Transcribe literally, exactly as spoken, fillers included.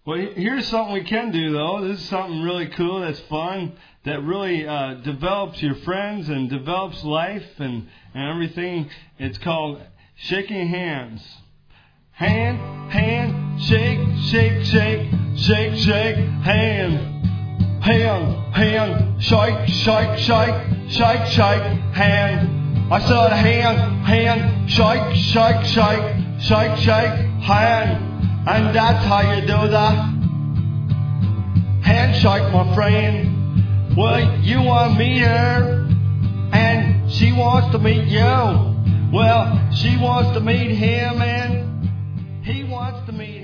Well, here's something we can do, though. This is something really cool that's fun, that really uh, develops your friends and develops life and, and everything. It's called shaking hands. Hand, hand, shake, shake, shake, shake, shake, hand. Hand, hand, shake, shake, shake, shake, shake, hand. I said hand, hand, shake, shake, shake, shake, shake, hand. And that's how you do that. Handshake, my friend. Well, you want to meet her, and she wants to meet you. Well, she wants to meet him, and he wants to meet